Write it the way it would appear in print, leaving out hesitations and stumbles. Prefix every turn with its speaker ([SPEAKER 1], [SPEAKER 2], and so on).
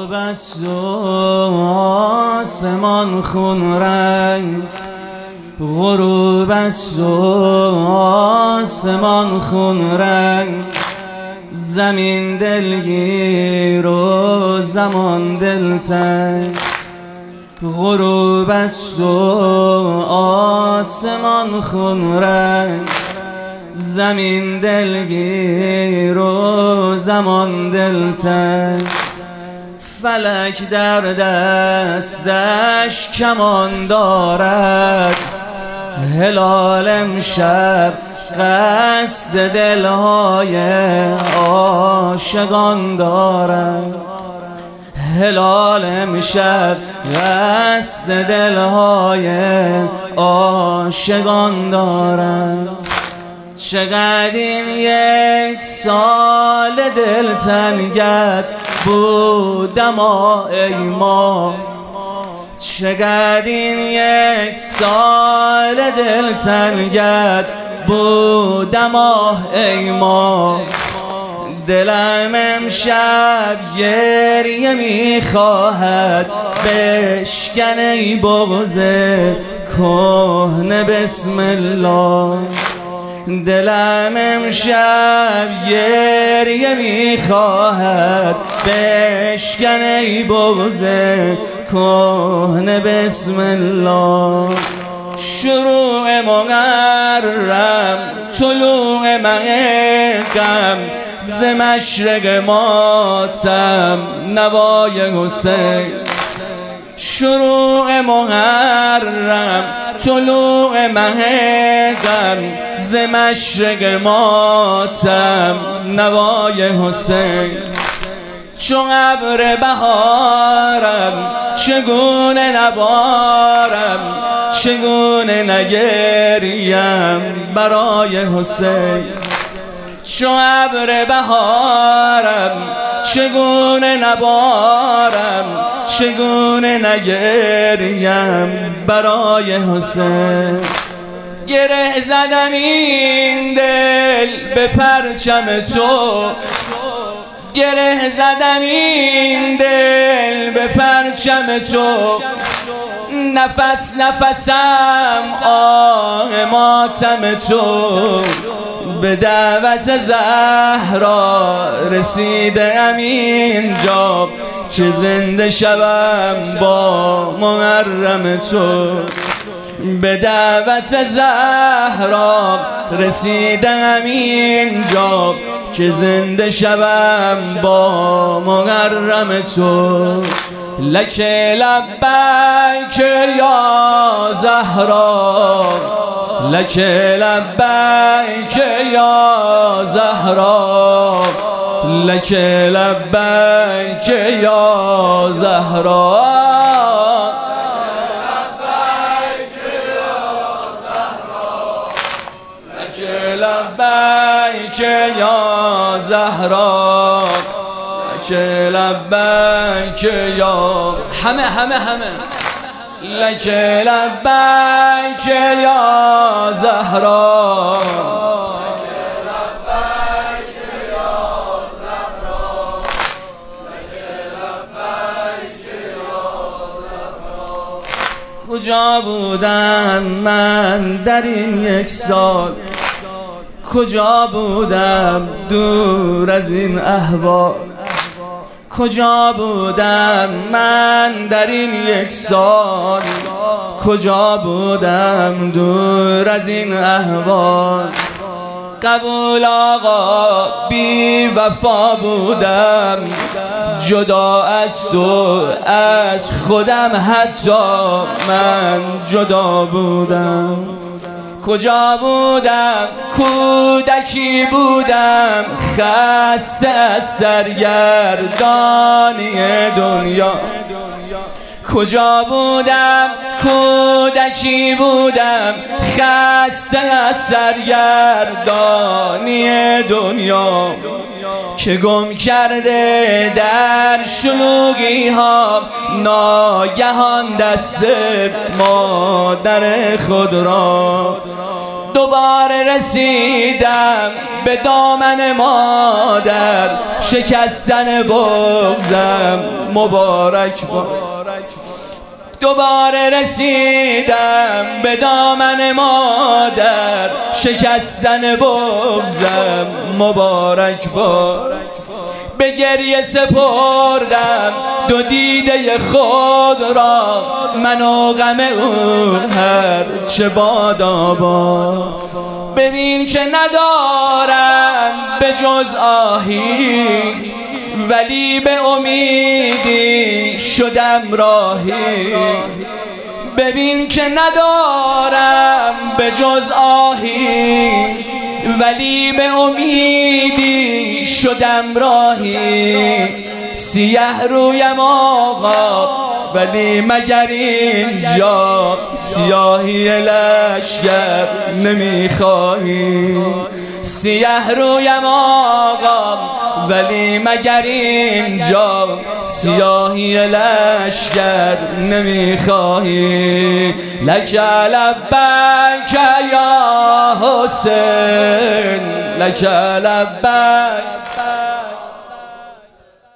[SPEAKER 1] غروب است و آسمان خون رنگ، غروب است و آسمان خون رنگ، زمین دلگیر و زمان دلتنگ. غروب است و آسمان خون رنگ، زمین دلگیر و زمان دلتنگ. فلک در دستش کمان دارد، هلال امشب قصد دلهای عاشقان دارد. هلال امشب قصد دلهای عاشقان دارد. چقدر این یک سال دلتنگت بودم ای ما، چقدر این یک سال دلتنگت بودم ای ما. دلم امشب گریه میخواهد بشکن ای بغض کهنه بسم الله. دلم امشب گریه میخواهد بشکن ای بغض کهنه بسم الله. شروع محرم طلوع مغرب، ز مشرق ماتم نوای حسین. شروع محرم طلوع مغرب، ز مشرق ماتم نوای حسین. چون ابر بهارم چگونه نبارم، چگونه نگریم برای حسین. چون ابر بهارم چگونه نبارم، چگونه نگریم برای حسین. گره زدم این دل به پرچم تو، گره زدم این دل به پرچم تو. نفس نفسم آه ماتم تو، به دعوت زهرا رسیدم اینجا که زنده شوم با محرم تو. به دعوت زهرا رسیدم اینجا که زنده شوم با محرم تو. لک لبیک یا زهرا، لک لبیک یا زهرا، لک لبیک یا زهرا. لبیک یا زهرا، لک لبیک یا همه لک لبیک یا زهرا، کجا بودم من در این یک سال، کجا بودم دور از این احوال. کجا بودم من در این یک سال، کجا بودم دور از این احوال. قبول آقا بی وفا بودم، جدا از تو از خودم حتی من جدا بودم. کجا بودم کودکی بودم خسته از سرگردانی دنیا. کجا بودم کودکی بودم خسته از سرگردانی دنیا، که گم کرده در شلوغی ها ناگهان دست مادر خود را. دوباره رسیدم به دامن مادر، شکستن بغضم مبارک باد. دوباره رسیدم به دامن مادر، شکستن بغضم مبارک باد. به گریه سپردم دو دیده خود را، من و غم او هر چه باداباد. ببین که ندارم به جز آهی، ولی به امیدی شدم راهی. ببین که ندارم به جز آهی، ولی به امیدی شدم راهی. سیه رویم آقا ولی مگر اینجا سیاهی لشگر نمیخواهی. سیه رویم آقا ولی مگر اینجا سیاهی لشگر نمیخواهی. لک لبیک یا حسین، لک لبیک.